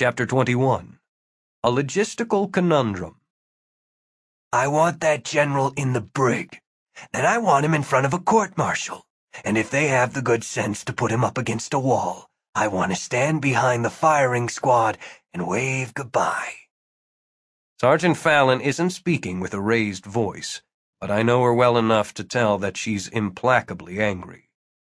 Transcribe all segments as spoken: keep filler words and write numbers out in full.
Chapter twenty-one. A Logistical Conundrum. I want that general in the brig. Then I want him in front of a court-martial. And if they have the good sense to put him up against a wall, I want to stand behind the firing squad and wave goodbye. Sergeant Fallon isn't speaking with a raised voice, but I know her well enough to tell that she's implacably angry.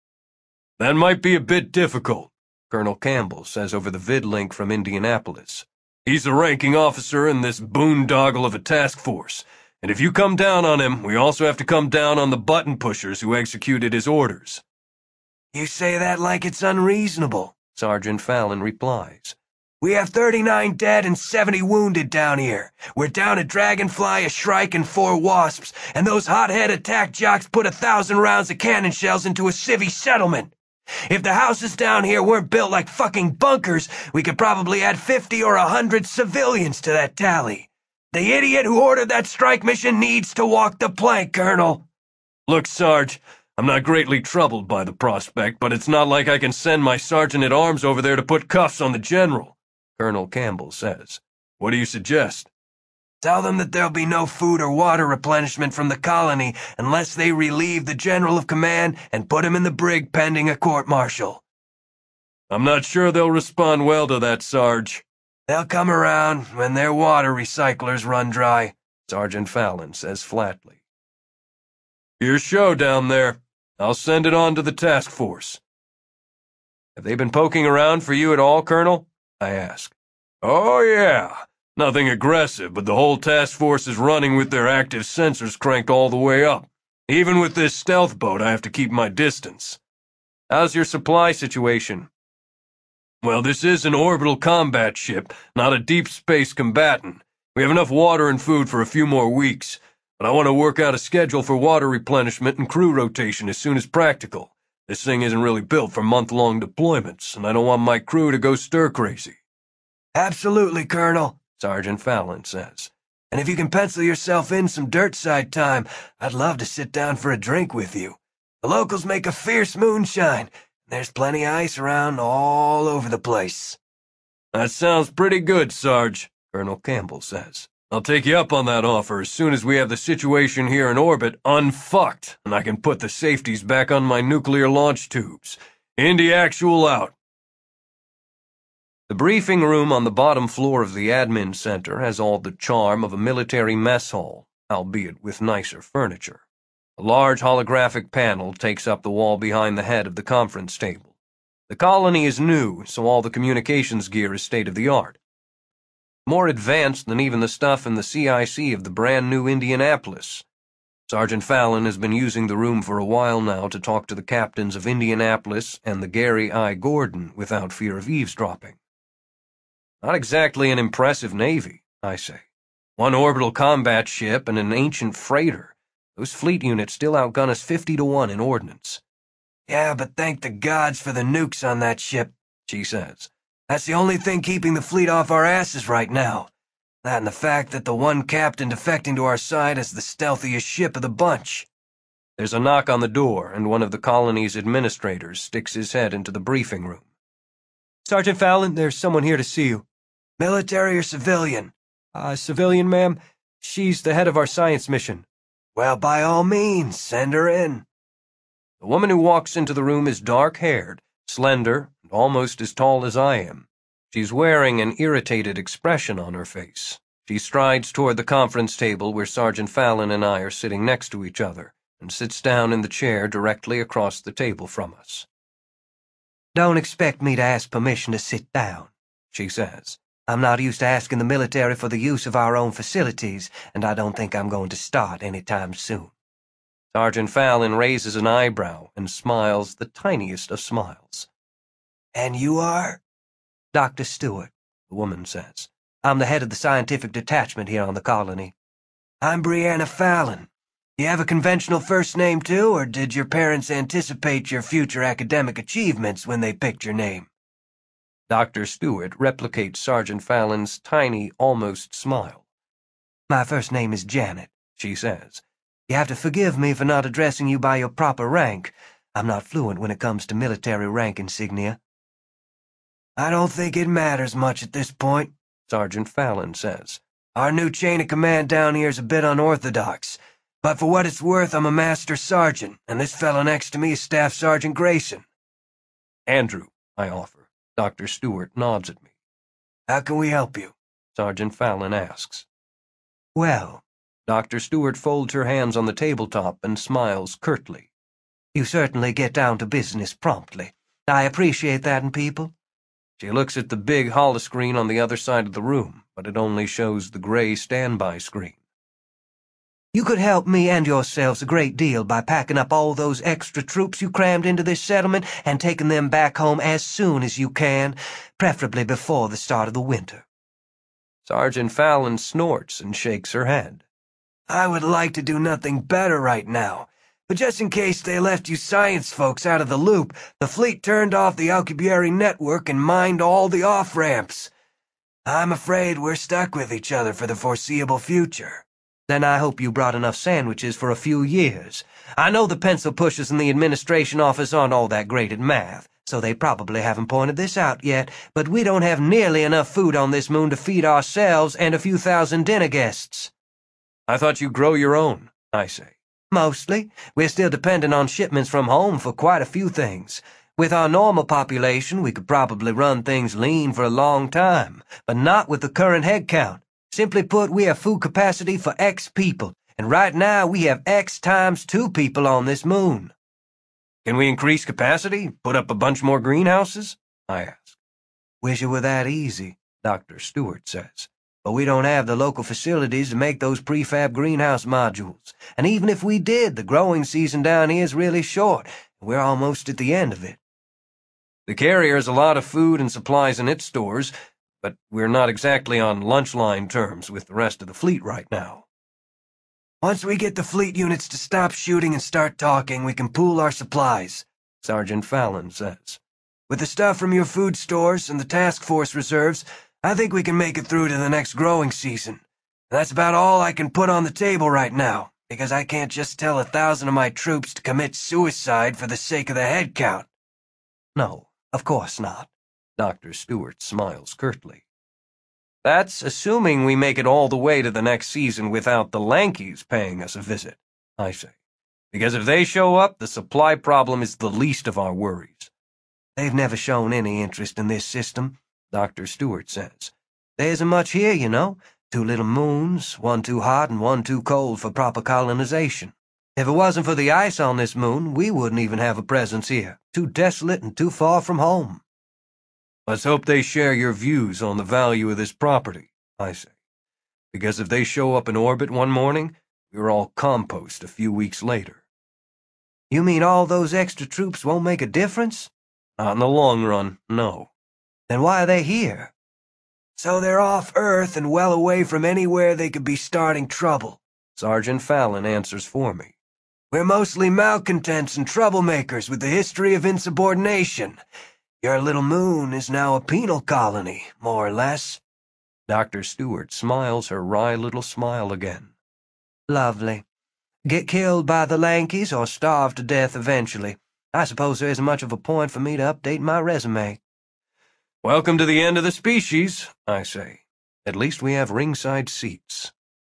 That might be a bit difficult, Colonel Campbell says over the vidlink from Indianapolis. He's the ranking officer in this boondoggle of a task force, and if you come down on him, we also have to come down on the button pushers who executed his orders. You say that like it's unreasonable, Sergeant Fallon replies. We have thirty-nine dead and seventy wounded down here. We're down a Dragonfly, a Shrike, and four Wasps, and those hothead attack jocks put a thousand rounds of cannon shells into a civvy settlement. If the houses down here weren't built like fucking bunkers, we could probably add fifty or a hundred civilians to that tally. The idiot who ordered that strike mission needs to walk the plank, Colonel. Look, Sarge, I'm not greatly troubled by the prospect, but it's not like I can send my sergeant-at-arms over there to put cuffs on the general, Colonel Campbell says. What do you suggest? Tell them that there'll be no food or water replenishment from the colony unless they relieve the general of command and put him in the brig pending a court-martial. I'm not sure they'll respond well to that, Sarge. They'll come around when their water recyclers run dry, Sergeant Fallon says flatly. Your show down there. I'll send it on to the task force. Have they been poking around for you at all, Colonel? I ask. Oh, yeah. Nothing aggressive, but the whole task force is running with their active sensors cranked all the way up. Even with this stealth boat, I have to keep my distance. How's your supply situation? Well, this is an orbital combat ship, not a deep space combatant. We have enough water and food for a few more weeks, but I want to work out a schedule for water replenishment and crew rotation as soon as practical. This thing isn't really built for month-long deployments, and I don't want my crew to go stir-crazy. Absolutely, Colonel, Sergeant Fallon says. And if you can pencil yourself in some dirt side time, I'd love to sit down for a drink with you. The locals make a fierce moonshine, and there's plenty of ice around all over the place. That sounds pretty good, Sarge, Colonel Campbell says. I'll take you up on that offer as soon as we have the situation here in orbit unfucked, and I can put the safeties back on my nuclear launch tubes. Indy Actual out. The briefing room on the bottom floor of the admin center has all the charm of a military mess hall, albeit with nicer furniture. A large holographic panel takes up the wall behind the head of the conference table. The colony is new, so all the communications gear is state-of-the-art. More advanced than even the stuff in the C I C of the brand-new Indianapolis. Sergeant Fallon has been using the room for a while now to talk to the captains of Indianapolis and the Gary I. Gordon without fear of eavesdropping. Not exactly an impressive navy, I say. One orbital combat ship and an ancient freighter. Those fleet units still outgun us fifty to one in ordnance. Yeah, but thank the gods for the nukes on that ship, she says. That's the only thing keeping the fleet off our asses right now. That and the fact that the one captain defecting to our side is the stealthiest ship of the bunch. There's a knock on the door, and one of the colony's administrators sticks his head into the briefing room. Sergeant Fallon, there's someone here to see you. Military or civilian? Uh, civilian, ma'am. She's the head of our science mission. Well, by all means, send her in. The woman who walks into the room is dark-haired, slender, and almost as tall as I am. She's wearing an irritated expression on her face. She strides toward the conference table where Sergeant Fallon and I are sitting next to each other, and sits down in the chair directly across the table from us. Don't expect me to ask permission to sit down, she says. I'm not used to asking the military for the use of our own facilities, and I don't think I'm going to start any time soon. Sergeant Fallon raises an eyebrow and smiles the tiniest of smiles. And you are? Doctor Stewart, the woman says. I'm the head of the scientific detachment here on the colony. I'm Brianna Fallon. You have a conventional first name, too, or did your parents anticipate your future academic achievements when they picked your name? Doctor Stewart replicates Sergeant Fallon's tiny, almost smile. My first name is Janet, she says. You have to forgive me for not addressing you by your proper rank. I'm not fluent when it comes to military rank insignia. I don't think it matters much at this point, Sergeant Fallon says. Our new chain of command down here is a bit unorthodox, but for what it's worth, I'm a master sergeant, and this fellow next to me is Staff Sergeant Grayson. Andrew, I offer. Doctor Stewart nods at me. How can we help you? Sergeant Fallon asks. Well, Doctor Stewart folds her hands on the tabletop and smiles curtly. You certainly get down to business promptly. I appreciate that in people. She looks at the big holoscreen on the other side of the room, but it only shows the gray standby screen. You could help me and yourselves a great deal by packing up all those extra troops you crammed into this settlement and taking them back home as soon as you can, preferably before the start of the winter. Sergeant Fallon snorts and shakes her head. I would like to do nothing better right now, but just in case they left you science folks out of the loop, the fleet turned off the Alcubierre network and mined all the off-ramps. I'm afraid we're stuck with each other for the foreseeable future. Then I hope you brought enough sandwiches for a few years. I know the pencil pushers in the administration office aren't all that great at math, so they probably haven't pointed this out yet, but we don't have nearly enough food on this moon to feed ourselves and a few thousand dinner guests. I thought you grow your own, I say. Mostly. We're still dependent on shipments from home for quite a few things. With our normal population, we could probably run things lean for a long time, but not with the current head count. Simply put, we have food capacity for X people, and right now we have X times two people on this moon. Can we increase capacity? Put up a bunch more greenhouses? I ask. Wish it were that easy, Doctor Stewart says. But we don't have the local facilities to make those prefab greenhouse modules. And even if we did, the growing season down here is really short, and we're almost at the end of it. The carrier has a lot of food and supplies in its stores, but we're not exactly on lunch line terms with the rest of the fleet right now. Once we get the fleet units to stop shooting and start talking, we can pool our supplies, Sergeant Fallon says. With the stuff from your food stores and the task force reserves, I think we can make it through to the next growing season. That's about all I can put on the table right now, because I can't just tell a thousand of my troops to commit suicide for the sake of the head count. No, of course not. Doctor Stewart smiles curtly. That's assuming we make it all the way to the next season without the Lankeys paying us a visit, I say. Because if they show up, the supply problem is the least of our worries. They've never shown any interest in this system, Doctor Stewart says. There isn't much here, you know. Two little moons, one too hot and one too cold for proper colonization. If it wasn't for the ice on this moon, we wouldn't even have a presence here. Too desolate and too far from home. Let's hope they share your views on the value of this property, I say. Because if they show up in orbit one morning, we're all compost a few weeks later. You mean all those extra troops won't make a difference? Not in the long run, no. Then why are they here? So they're off Earth and well away from anywhere they could be starting trouble. Sergeant Fallon answers for me. We're mostly malcontents and troublemakers with a history of insubordination. Your little moon is now a penal colony, more or less. Doctor Stewart smiles her wry little smile again. Lovely. Get killed by the Lankeys or starve to death eventually. I suppose there isn't much of a point for me to update my resume. Welcome to the end of the species, I say. At least we have ringside seats.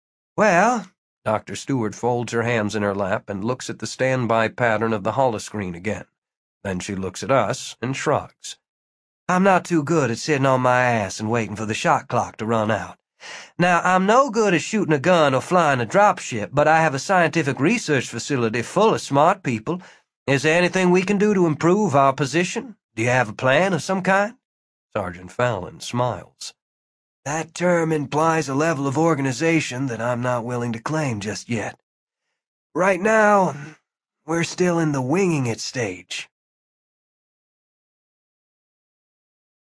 Well, Doctor Stewart folds her hands in her lap and looks at the standby pattern of the holoscreen again. Then she looks at us and shrugs. I'm not too good at sitting on my ass and waiting for the shot clock to run out. Now, I'm no good at shooting a gun or flying a dropship, but I have a scientific research facility full of smart people. Is there anything we can do to improve our position? Do you have a plan of some kind? Sergeant Fallon smiles. That term implies a level of organization that I'm not willing to claim just yet. Right now, we're still in the winging it stage.